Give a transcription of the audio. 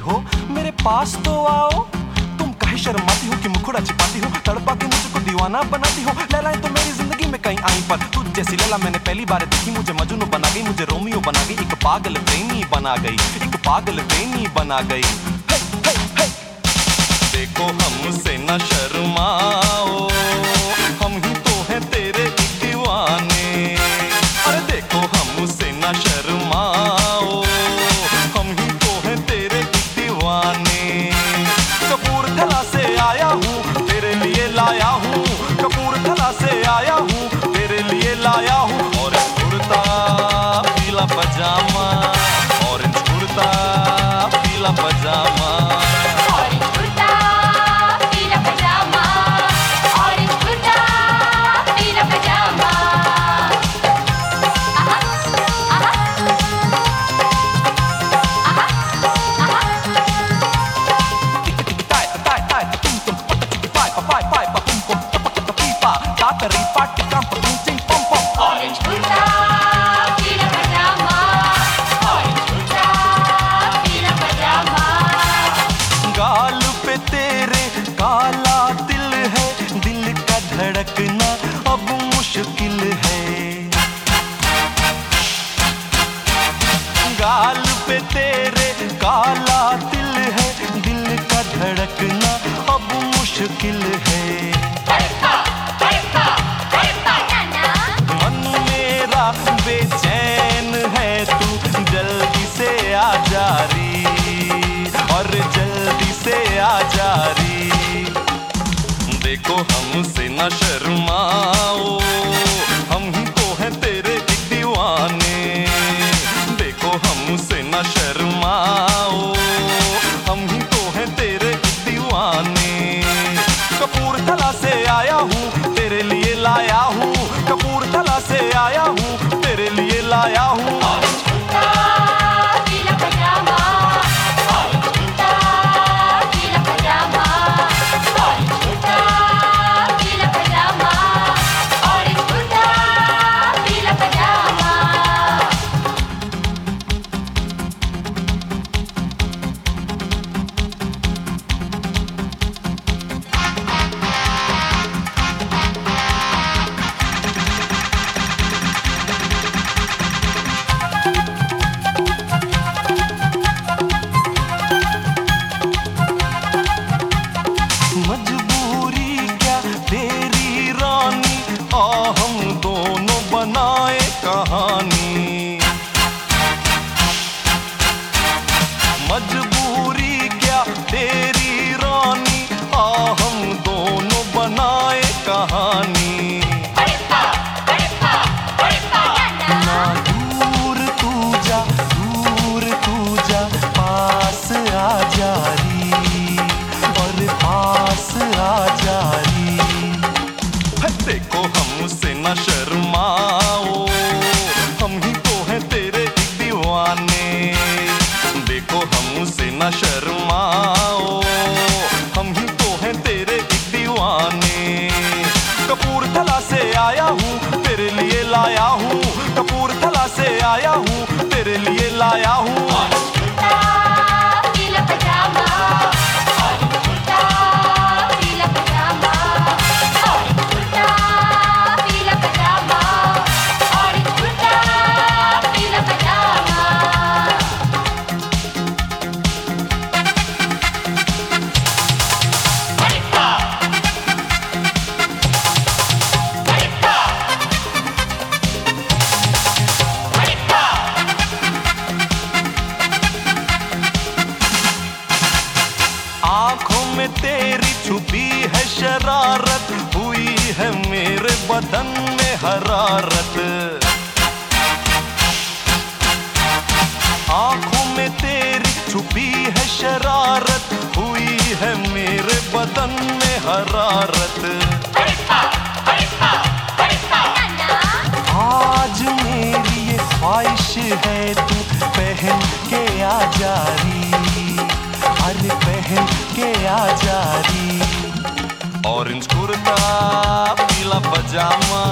हो, मेरे पास तो आओ। तुम काहे शर्माती हो कि मुखड़ा छिपाती हो, तड़पा के मुझको दीवाना बनाती हो। लैलाएं तो मेरी जिंदगी में कहीं आई, पर तुझ जैसी लैला मैंने पहली बार देखी। मुझे मजनू बना गई, मुझे रोमियो बना गई, एक पागल प्रेमी बना गई, एक पागल प्रेमी बना गई। हे, हे, हे। देखो हमसे न शर्माओ, हम ही तो हैं तेरे दीवाने। अरे देखो हमसे न शर्माओ, हम ही तो हैं तेरे दीवाने। कपूरथला से आया हूँ, तेरे लिए लाया हूँ। कपूरथला से आया हूँ, तेरे लिए लाया हूँ। ऑरेंज कुर्ता पीला पजामा, ऑरेंज कुर्ता पीला पजामा। गाल पे तेरे काला दिल है, दिल का धड़कना अब मुश्किल है। गाल पे तेरे काला दिल है, दिल का धड़कना अब मुश्किल है। मन मेरा बेचैन है, तू जल्दी से आ जा री, और जल्दी से आ जा री। देखो हमसे न शर्माओ, हम ही तो हैं तेरे दीवाने। देखो हमसे न शर्माओ, हम ही तो हैं तेरे दीवाने। कपूरथला से आया हूँ, तेरे लिए लाया हूँ। कपूरथला से आया हूँ, तेरे लिए लाया हूँ। मजबूरी क्या तेरी रानी, आ हम दोनों बनाए कहानी। मजबूरी क्या तेरी रानी, आ हम दोनों बनाए कहानी। ना दूर तू जा, दूर तू जा, पास आ जा री, और पास आ जा री। देखो हमसे न शर्माओ, हम ही तो हैं तेरे दीवाने। देखो हमसे न शर्माओ, हम ही तो हैं तेरे दीवाने। कपूरथला से आया हूँ, तेरे लिए लाया हूँ। कपूरथला से आया हूँ, तेरे लिए लाया हूँ। आँखों में तेरी छुपी है शरारत, हुई है मेरे बदन में हरारत। आँखों में तेरी छुपी है शरारत, हुई है मेरे बदन में हरारत। आज मेरी ये ख्वाहिश है, तू पहन के आ जा री, अरे पहन के आ जा री। ऑरेंज कुर्ता पीला पजामा,